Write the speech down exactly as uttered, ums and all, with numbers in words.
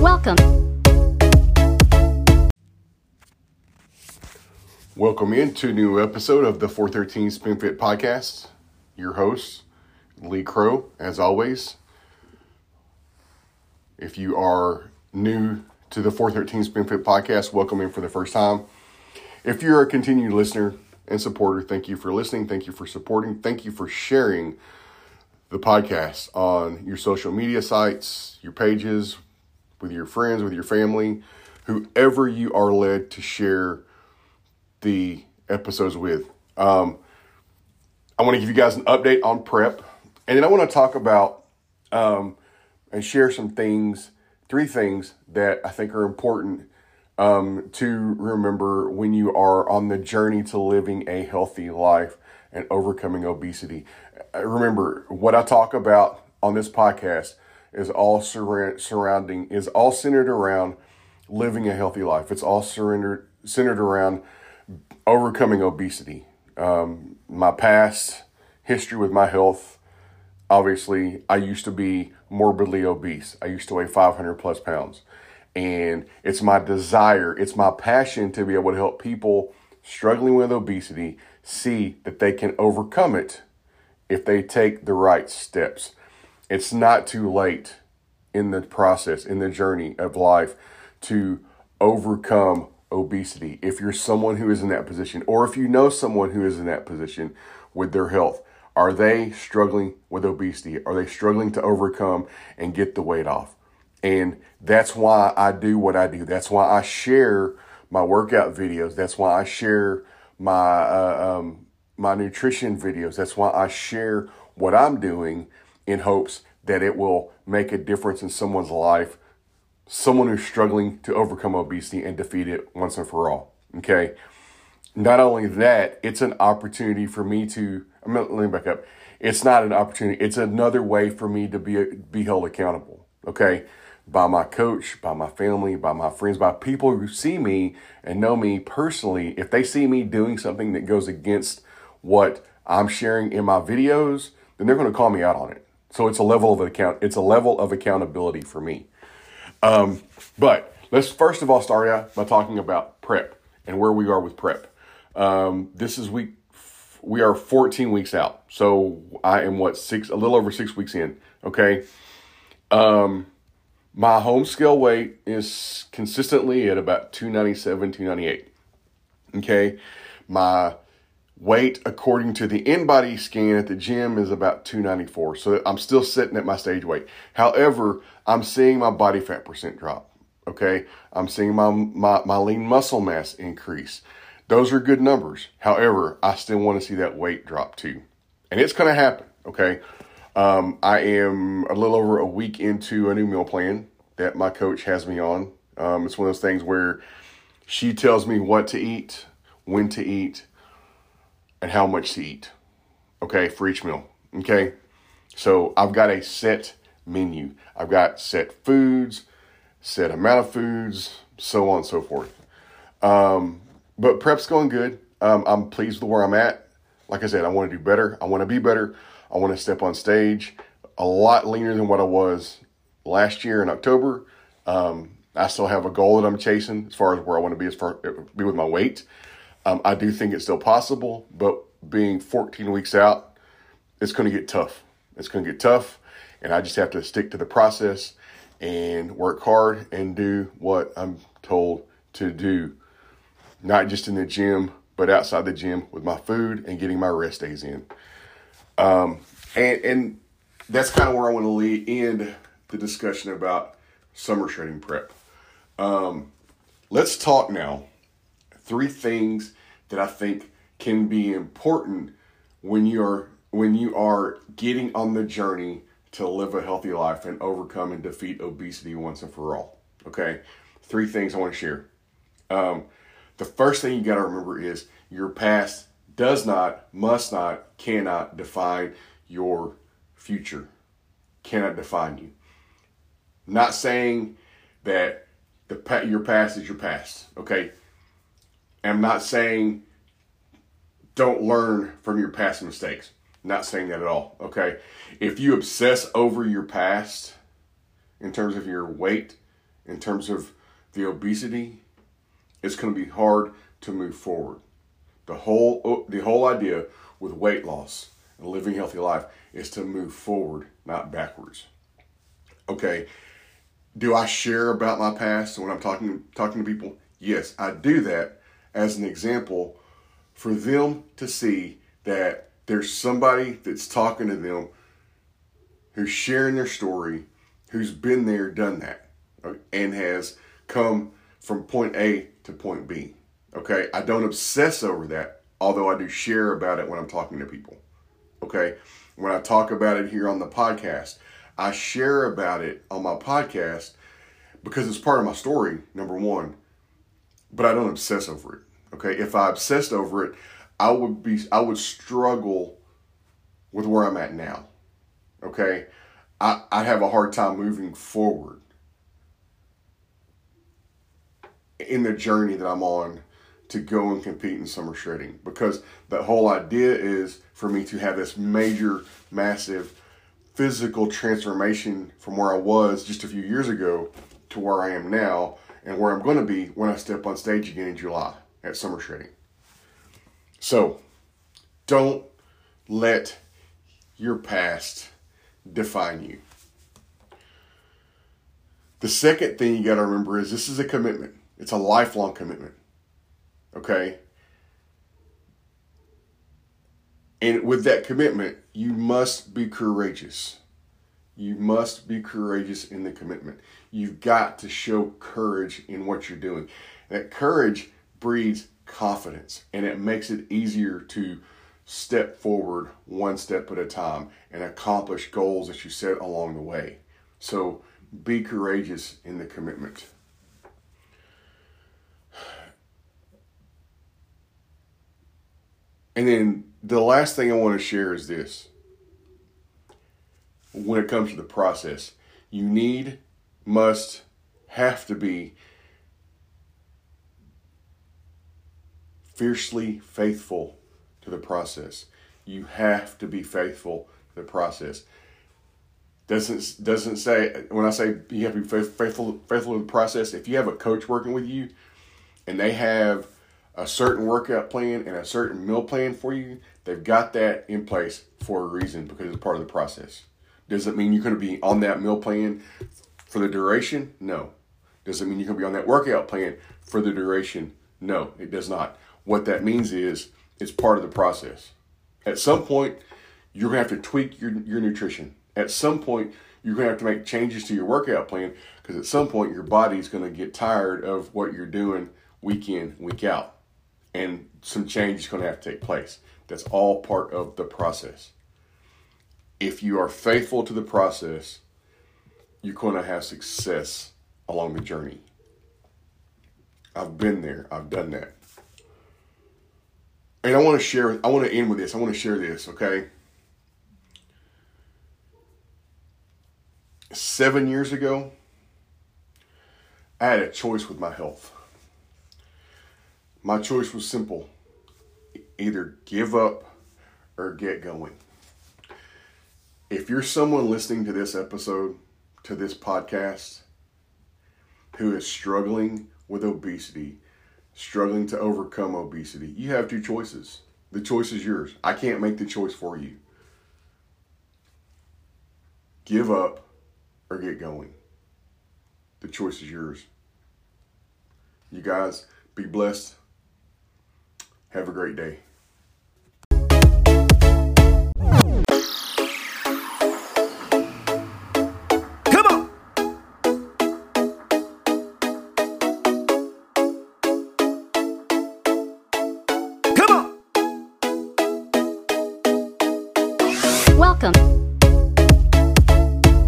Welcome. Welcome into a new episode of the four thirteen Spin Fit Podcast. Your host, Lee Crow, as always. If you are new to the four thirteen Spin Fit Podcast, welcome in for the first time. If you're a continued listener and supporter, thank you for listening. Thank you for supporting. Thank you for sharing the podcast on your social media sites, your pages, with your friends, with your family, whoever you are led to share the episodes with. Um, I want to give you guys an update on prep. And then I want to talk about um, and share some things, three things that I think are important um, to remember when you are on the journey to living a healthy life and overcoming obesity. Remember, what I talk about on this podcast is all surra- surrounding, is all centered around living a healthy life. It's all surrendered, centered around overcoming obesity. Um, my past history with my health, obviously, I used to be morbidly obese. I used to weigh five hundred plus pounds. And it's my desire, it's my passion to be able to help people struggling with obesity see that they can overcome it if they take the right steps. It's not too late in the process, in the journey of life to overcome obesity. If you're someone who is in that position, or if you know someone who is in that position with their health, are they struggling with obesity? Are they struggling to overcome and get the weight off? And that's why I do what I do. That's why I share my workout videos. That's why I share my uh, um, my nutrition videos. That's why I share what I'm doing in hopes that it will make a difference in someone's life, someone who's struggling to overcome obesity and defeat it once and for all. Okay. Not only that, it's an opportunity for me to, I'm gonna, let me back up. It's not an opportunity. It's another way for me to be, be held accountable. Okay. By my coach, by my family, by my friends, by people who see me and know me personally. If they see me doing something that goes against what I'm sharing in my videos, then they're going to call me out on it. So it's a level of account. It's a level of accountability for me. Um, but let's first of all start out by talking about prep and where we are with prep. Um, this is week. We are fourteen weeks out. So I am what six, a little over six weeks in. Okay. Um, my home scale weight is consistently at about two ninety-seven, two ninety-eight. Okay. My weight, according to the in-body scan at the gym, is about two ninety-four. So I'm still sitting at my stage weight. However, I'm seeing my body fat percent drop. Okay. I'm seeing my, my, my lean muscle mass increase. Those are good numbers. However, I still want to see that weight drop too. And it's going to happen. Okay. Um, I am a little over a week into a new meal plan that my coach has me on. Um, it's one of those things where she tells me what to eat, when to eat, and how much to eat, okay, for each meal, okay? So I've got a set menu. I've got set foods, set amount of foods, so on and so forth. Um, but prep's going good. Um, I'm pleased with where I'm at. Like I said, I want to do better. I want to be better. I want to step on stage a lot leaner than what I was last year in October. Um, I still have a goal that I'm chasing as far as where I want to be as far be with my weight. Um, I do think it's still possible, but being fourteen weeks out, it's going to get tough. It's going to get tough, and I just have to stick to the process and work hard and do what I'm told to do, not just in the gym, but outside the gym with my food and getting my rest days in. Um, and, and that's kind of where I want to lead end the discussion about summer shredding prep. Um, let's talk now. Three things that I think can be important when you are when you are getting on the journey to live a healthy life and overcome and defeat obesity once and for all. Okay, three things I want to share. Um, the first thing you got to remember is your past does not, must not, cannot define your future. Cannot define you. Not saying that the your past is your past. Okay. I'm not saying don't learn from your past mistakes. Not saying that at all, okay? If you obsess over your past in terms of your weight in terms of the obesity, it's going to be hard to move forward. The whole the whole idea with weight loss and living a healthy life is to move forward, not backwards. Okay, do I share about my past when I'm talking talking to people? Yes, I do that as an example for them to see that there's somebody that's talking to them who's sharing their story, who's been there, done that, and has come from point A to point B. Okay, I don't obsess over that, although I do share about it when I'm talking to people. Okay, when I talk about it here on the podcast, I share about it on my podcast because it's part of my story, number one, but I don't obsess over it. Okay, if I obsessed over it, I would be, I would struggle with where I'm at now. Okay, I, I have a hard time moving forward in the journey that I'm on to go and compete in summer shredding, because the whole idea is for me to have this major, massive physical transformation from where I was just a few years ago to where I am now and where I'm going to be when I step on stage again in July at summer shredding. So don't let your past define you. The second thing you got to remember is this is a commitment. It's a lifelong commitment. Okay? And with that commitment, you must be courageous. You must be courageous in the commitment. You've got to show courage in what you're doing. That courage breeds confidence, and it makes it easier to step forward one step at a time and accomplish goals that you set along the way. So be courageous in the commitment. And then the last thing I want to share is this. When it comes to the process, you need, must, have to be fiercely faithful to the process. You have to be faithful to the process. Doesn't doesn't say, when I say you have to be faithful faithful to the process, if you have a coach working with you and they have a certain workout plan and a certain meal plan for you, they've got that in place for a reason, because it's part of the process. Does it mean you're going to be on that meal plan for the duration? No. Does it mean you're going to be on that workout plan for the duration? No, it does not. What that means is it's part of the process. At some point, you're going to have to tweak your, your nutrition. At some point, you're going to have to make changes to your workout plan, because at some point, your body's going to get tired of what you're doing week in, week out. And some change is going to have to take place. That's all part of the process. If you are faithful to the process, you're going to have success along the journey. I've been there. I've done that. And I want to share, I want to end with this. I want to share this, okay? Seven years ago, I had a choice with my health. My choice was simple. Either give up or get going. If you're someone listening to this episode, to this podcast, who is struggling with obesity, struggling to overcome obesity, you have two choices. The choice is yours. I can't make the choice for you. Give up or get going. The choice is yours. You guys, be blessed. Have a great day. Come on. Come on. Welcome